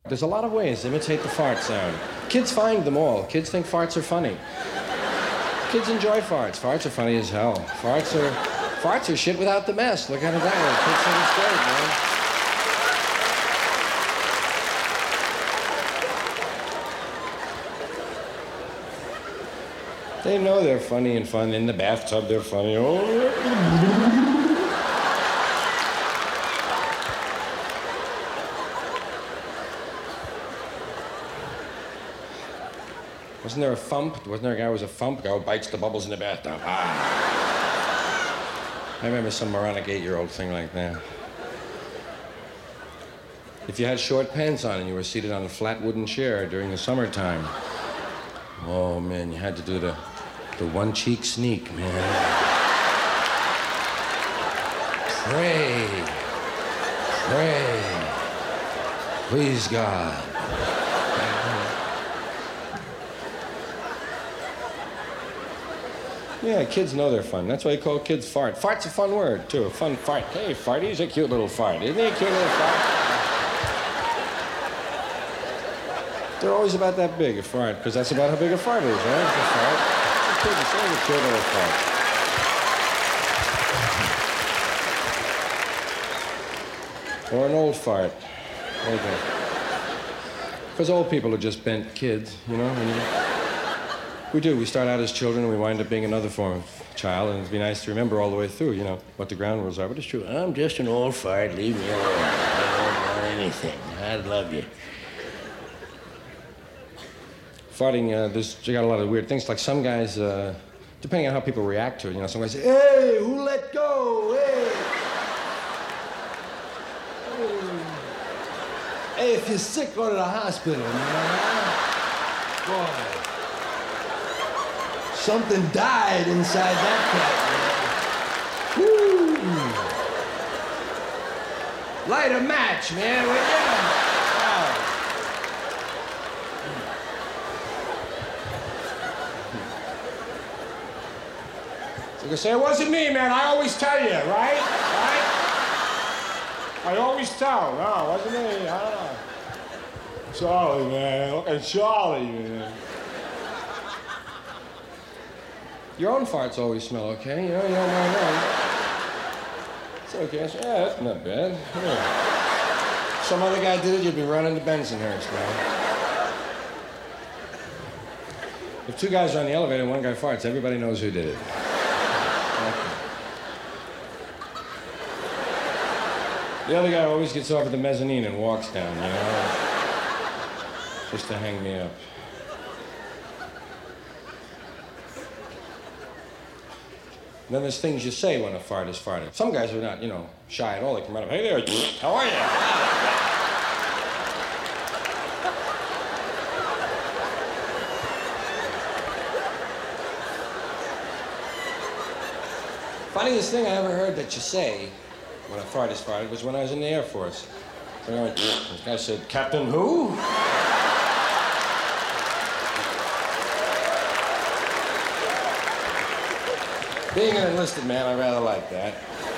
There's a lot of ways to imitate the fart sound. Kids find them all. Kids think farts are funny. Kids enjoy farts. Farts are funny as hell. Farts are shit without the mess. Look at it that way. Kids think it's great, man. They know they're funny and fun. In the bathtub, they're funny. Oh. Wasn't there a thump? Wasn't there a guy who was a thump? Guy who bites the bubbles in the bathtub. Ah. I remember some moronic 8-year-old thing like that. If you had short pants on and you were seated on a flat wooden chair during the summertime, oh, man, you had to do the one-cheek sneak, man. Pray. Please, God. Yeah, kids know they're fun. That's why you call kids fart. Fart's a fun word, too. A fun fart. Hey, farty's a cute little fart. Isn't he a cute little fart? They're always about that big, a fart, because that's about how big a fart is, right? It's a fart. It's always a cute little fart. Or an old fart. Okay. Because old people are just bent kids, you know? We do. We start out as children and we wind up being another form of child, and it'd be nice to remember all the way through, you know, what the ground rules are. But it's true. I'm just an old fart. Leave me alone. I don't want anything. I love you. Farting, you got a lot of weird things. Like some guys, depending on how people react to it, you know, some guys say, hey, who let go? Hey. Hey, if you're sick, go to the hospital, man. Boy. Something died inside that cat, man. Woo! Light a match, man. Wow. So you say, it wasn't me, man. I always tell you, right? I always tell. No, it wasn't me. Charlie, man. Look at Charlie, man. Your own farts always smell okay, you know, you don't mind that. It's okay. I say, yeah, that's not bad. Yeah. Some other guy did it, you'd be running to Bensonhurst, man. If two guys are on the elevator and one guy farts, everybody knows who did it. Okay. The other guy always gets off at the mezzanine and walks down, you know, just to hang me up. Then there's things you say when a fart is farted. Some guys are not, you know, shy at all. They come right up, hey there, how are you? Funniest thing I ever heard that you say when a fart is farted was when I was in the Air Force. So I went, this guy said, Captain who? Being an enlisted man, I rather like that.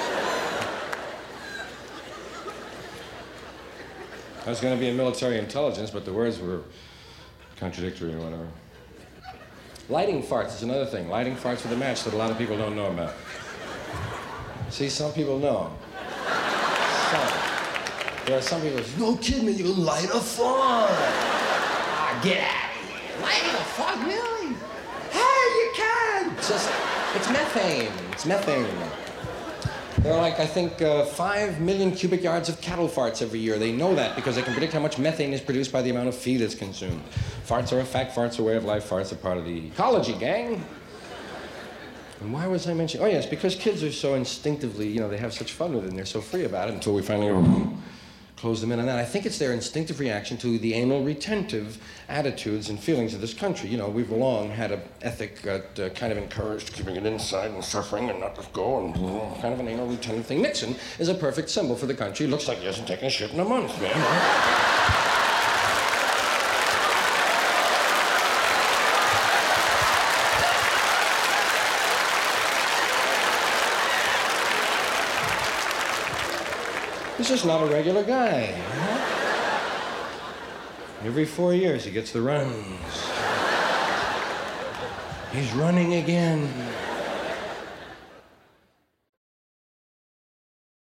I was going to be in military intelligence, but the words were contradictory or whatever. Lighting farts is another thing. Lighting farts with a match that a lot of people don't know about. See, some people know. There are some people who say, no kidding me, you light a fart. Ah, get out of here. Lighting a fart, really? Hey, you can. It's methane. It's methane. There are like, I think, 5 million cubic yards of cattle farts every year. They know that because they can predict how much methane is produced by the amount of feed that's consumed. Farts are a fact. Farts are a way of life. Farts are part of the ecology, gang. And why was I mentioning? Oh, yes, because kids are so instinctively, you know, they have such fun with it and they're so free about it until we finally close them in on that. I think it's their instinctive reaction to the anal retentive attitudes and feelings of this country. You know, we've long had an ethic that kind of encouraged keeping it inside and suffering and not let go and kind of an anal retentive thing. Nixon is a perfect symbol for the country. Looks like he hasn't taken a shit in a month, man. He's just not a regular guy. Every 4 years, he gets the runs. He's running again.